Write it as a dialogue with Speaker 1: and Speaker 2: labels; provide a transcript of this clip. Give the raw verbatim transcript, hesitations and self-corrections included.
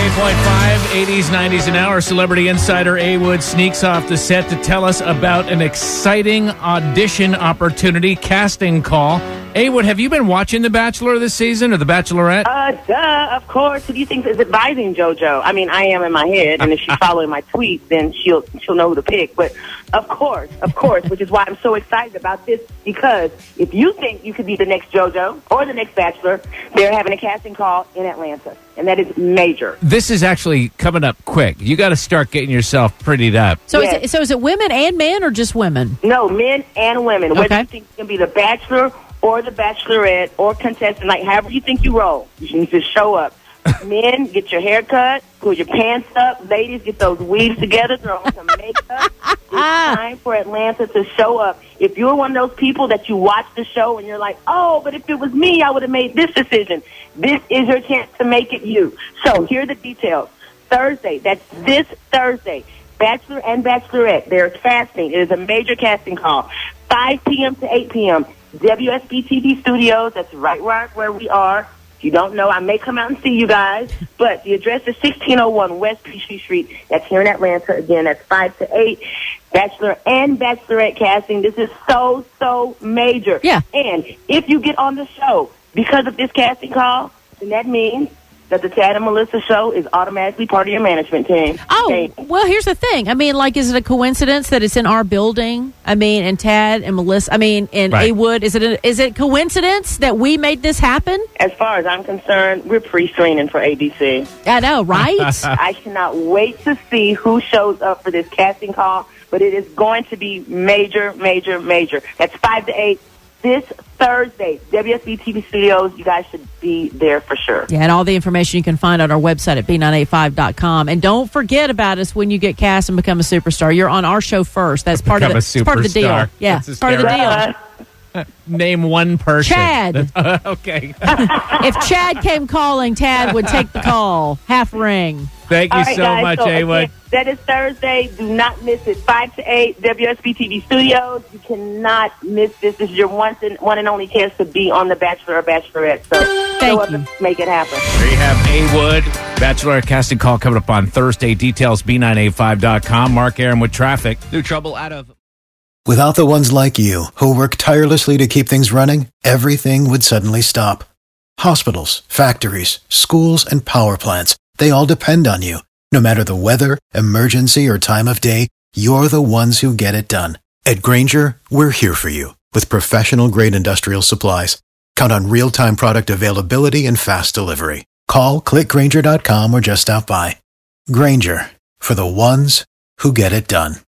Speaker 1: ninety-eight point five, eighties, nineties an hour. Celebrity insider A. Wood sneaks off the set to tell us about an exciting audition opportunity, casting call. A. Wood, have you been watching The Bachelor this season or The Bachelorette?
Speaker 2: Uh, duh, of course. Who do you think is advising JoJo? I mean, I am in my head, and if she's following my tweets, then she'll she'll know who to pick. But of course, of course, which is why I'm so excited about this, because if you think you could be the next JoJo or the next Bachelor, they're having a casting call in Atlanta, and that is major.
Speaker 1: This is actually coming up quick. You got to start getting yourself prettied up.
Speaker 3: So,
Speaker 2: Yes.
Speaker 3: is it, so is it women and men or just women?
Speaker 2: No, men and women. Whether
Speaker 3: Okay.
Speaker 2: you think you can be the Bachelor or the Bachelorette or contestant, like however you think you roll, you need to show up. Men, get your hair cut, pull your pants up. Ladies, get those weaves together, throw on some makeup. It's time for Atlanta to show up. If you're one of those people that you watch the show and you're like, oh, but if it was me, I would have made this decision. This is your chance to make it you. So here are the details. Thursday, that's this Thursday, Bachelor and Bachelorette, they're casting. It is a major casting call. five p.m. to eight p.m. W S B T V Studios, that's right where, where we are. If you don't know, I may come out and see you guys, but the address is sixteen oh one West Peachtree Street. That's here in Atlanta. Again, that's five to eight. Bachelor and Bachelorette casting. This is so, so major.
Speaker 3: Yeah.
Speaker 2: And if you get on the show because of this casting call, then that means that the Tad and Melissa show is automatically part of your management team.
Speaker 3: Oh,
Speaker 2: Okay.
Speaker 3: well, here's the thing. I mean, like, is it a coincidence that it's in our building? I mean, and Tad and Melissa, I mean, and
Speaker 1: Right.
Speaker 3: A. Wood, is it a, is it coincidence that we made this happen?
Speaker 2: As far as I'm concerned, we're pre-screening for A B C.
Speaker 3: I know, right?
Speaker 2: I cannot wait to see who shows up for this casting call, but it is going to be major, major, major. That's five to eight this Thursday. W S B T V Studios, you guys should be there for sure.
Speaker 3: Yeah, and all the information you can find on our website at B nine eighty-five dot com. And don't forget about us when you get cast and become a superstar. You're on our show first. That's part of,
Speaker 1: Become
Speaker 3: the,
Speaker 1: a
Speaker 3: it's part of the deal.
Speaker 1: superstar.
Speaker 3: Yeah,
Speaker 1: That's
Speaker 3: part of the
Speaker 1: hysterical.
Speaker 3: deal.
Speaker 2: Uh,
Speaker 1: Name one person.
Speaker 3: Chad.
Speaker 1: Okay.
Speaker 3: If Chad came calling, Tad would take the call. Half ring.
Speaker 1: Thank you
Speaker 2: all right,
Speaker 1: so
Speaker 2: guys,
Speaker 1: much,
Speaker 2: so
Speaker 1: A. Wood.
Speaker 2: again, that is Thursday. Do not miss it. five to eight, W S B T V Studios. You cannot miss this. This is your one and, one and only chance to be on The Bachelor or Bachelorette. So
Speaker 3: Thank
Speaker 2: show up
Speaker 3: you.
Speaker 2: and make it happen.
Speaker 1: There you have A. Wood. Bachelor casting call coming up on Thursday. Details, B nine eighty-five dot com. Mark Aaron with traffic.
Speaker 4: New trouble out of...
Speaker 5: Without the ones like you, who work tirelessly to keep things running, everything would suddenly stop. Hospitals, factories, schools, and power plants, they all depend on you. No matter the weather, emergency, or time of day, you're the ones who get it done. At Grainger, we're here for you with professional-grade industrial supplies. Count on real-time product availability and fast delivery. Call, click Grainger dot com, or just stop by. Grainger, for the ones who get it done.